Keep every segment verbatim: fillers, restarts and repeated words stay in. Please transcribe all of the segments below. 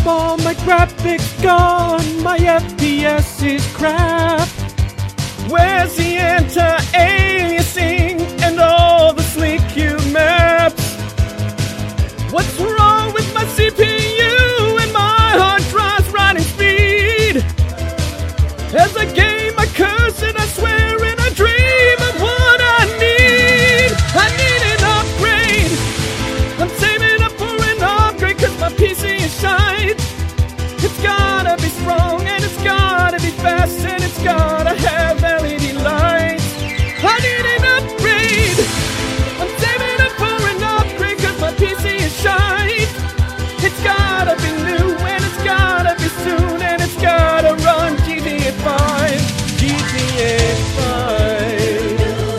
all my graphics gone, my F P S is crap. Where's the anti-aliasing and all the sleek Q maps? What's wrong with my C P U and my hard drive's running speed? As I game I curse and I swear and I dream of what I need. I need an upgrade. I'm saving up for an upgrade cause my P C is shite. It's gotta be strong and it's gotta be fast and it's gotta have L E D lights. I need an upgrade. I'm saving up for an upgrade cause my P C is shite. It's gotta be new and it's gotta be soon and it's gotta run G T A five. G T A five.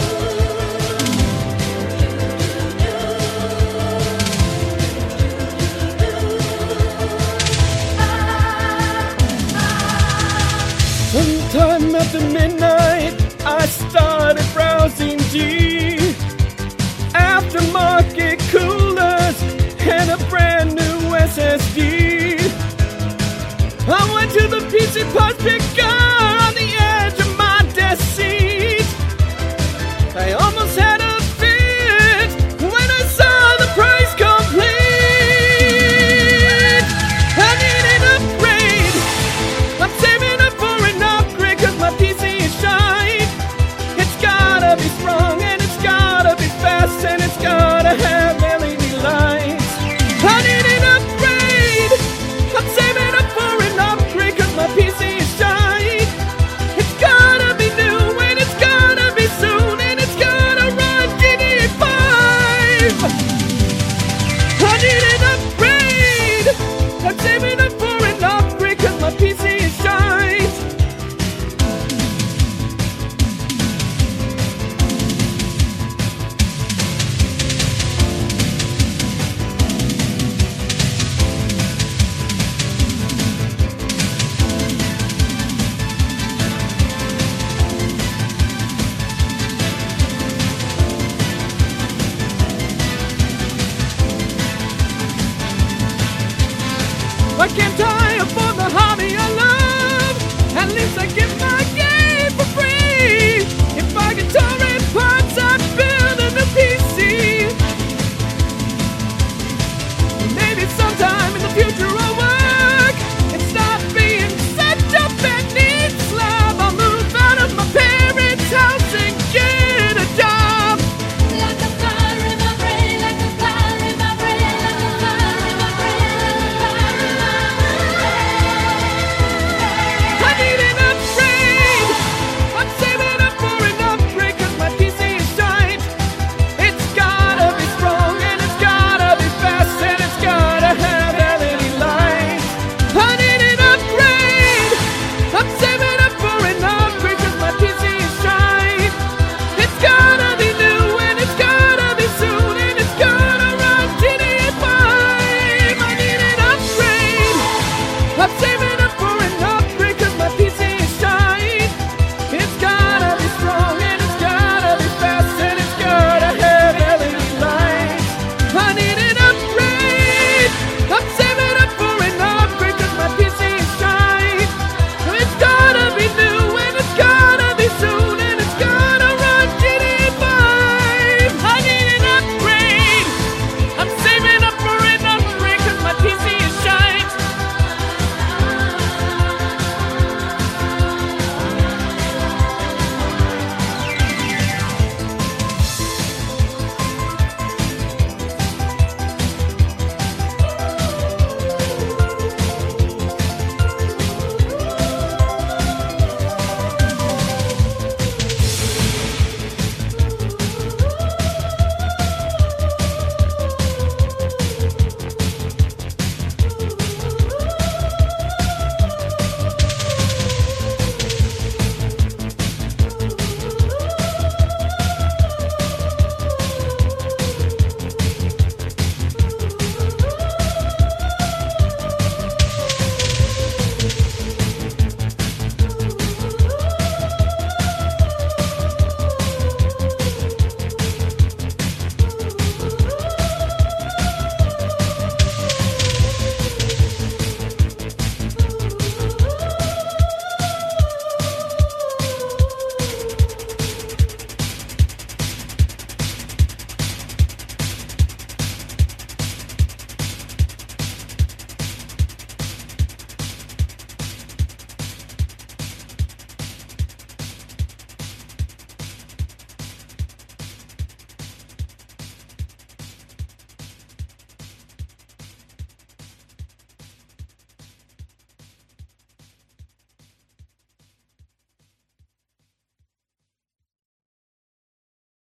Sometime after midnight, I started browsing G. Aftermarket coolers and a brand new S S D. I went to the P C parts picker on the edge of my desk seat. I almost had a fit when I saw the price complete. I need an upgrade. I'm saving up for an upgrade cause my P C is shite. It's gotta be strong and it's gotta be fast and it's gotta have L E D lights. I need an upgrade. I'm saving up for an upgrade cause my P C is shite. It's gotta be new and it's gotta be soon and it's gotta run G T A five. I need an upgrade. I'm saving up for an upgrade cause my P C is shite. Why can't I afford the hobby?